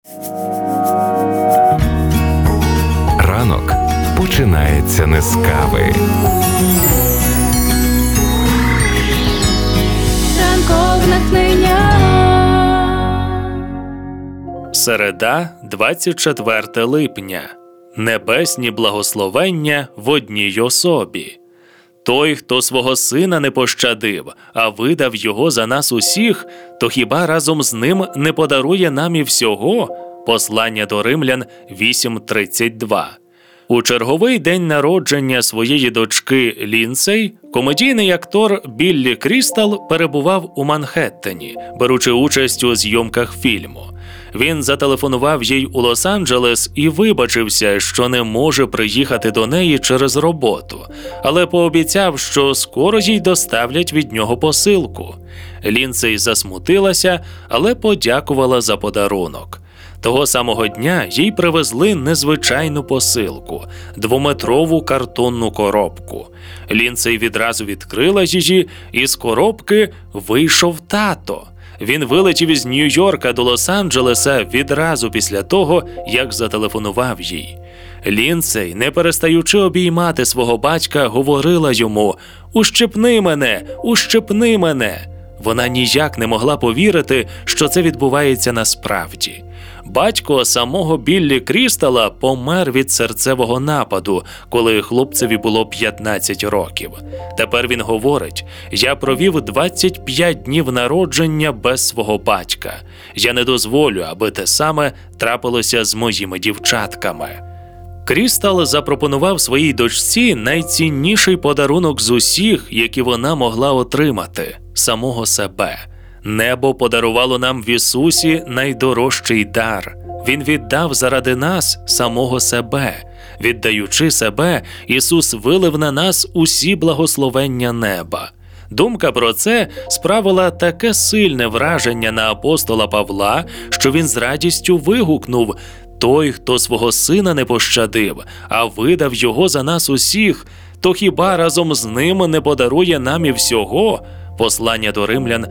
Ранок починається не з кави. Ранкове натхнення. Середа, 24 липня. Небесні благословення в одній особі. Той, хто свого сина не пощадив, а видав його за нас усіх, то хіба разом з ним не подарує нам і всього? Послання до Римлян 8:32. У черговий день народження своєї дочки Ліндсей комедійний актор Біллі Крістал перебував у Манхеттені, беручи участь у зйомках фільму. Він зателефонував їй у Лос-Анджелес і вибачився, що не може приїхати до неї через роботу, але пообіцяв, що скоро їй доставлять від нього посилку. Ліндсей засмутилася, але подякувала за подарунок. Того самого дня їй привезли незвичайну посилку – 2-метрову картонну коробку. Ліндсей відразу відкрила її, і з коробки вийшов тато. Він вилетів із Нью-Йорка до Лос-Анджелеса відразу після того, як зателефонував їй. Ліндсей, не перестаючи обіймати свого батька, говорила йому «Ущипни мене! Ущипни мене!». Вона ніяк не могла повірити, що це відбувається насправді. Батько самого Біллі Крістала помер від серцевого нападу, коли хлопцеві було 15 років. Тепер він говорить: «Я провів 25 днів народження без свого батька. Я не дозволю, аби те саме трапилося з моїми дівчатками». Крістал запропонував своїй дочці найцінніший подарунок з усіх, які вона могла отримати – самого себе. Небо подарувало нам в Ісусі найдорожчий дар. Він віддав заради нас самого себе. Віддаючи себе, Ісус вилив на нас усі благословення неба. Думка про це справила таке сильне враження на апостола Павла, що він з радістю вигукнув: «Той, хто свого сина не пощадив, а видав його за нас усіх, то хіба разом з ним не подарує нам і всього?» Послання до Римлян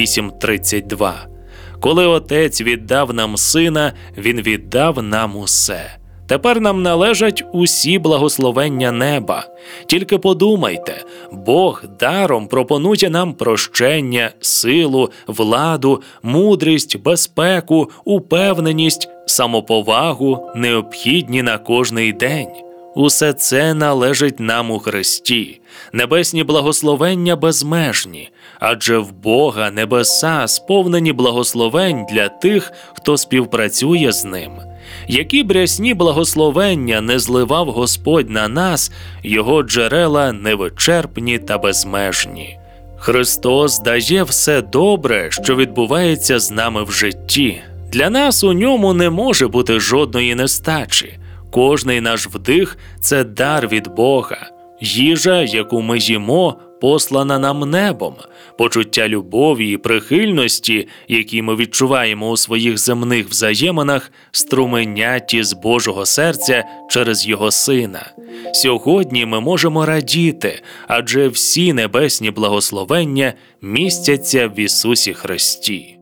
8:32. Коли Отець віддав нам Сина, Він віддав нам усе. Тепер нам належать усі благословення неба. Тільки подумайте, Бог даром пропонує нам прощення, силу, владу, мудрість, безпеку, упевненість, самоповагу, необхідні на кожний день. Усе це належить нам у Христі. Небесні благословення безмежні, адже в Бога небеса сповнені благословень для тих, хто співпрацює з Ним. Які б рясні благословення не зливав Господь на нас, Його джерела невичерпні та безмежні. Христос дає все добре, що відбувається з нами в житті. Для нас у ньому не може бути жодної нестачі. Кожний наш вдих – це дар від Бога. Їжа, яку ми їмо, послана нам небом. Почуття любові і прихильності, які ми відчуваємо у своїх земних взаєминах, струменяті з Божого серця через Його Сина. Сьогодні ми можемо радіти, адже всі небесні благословення містяться в Ісусі Христі.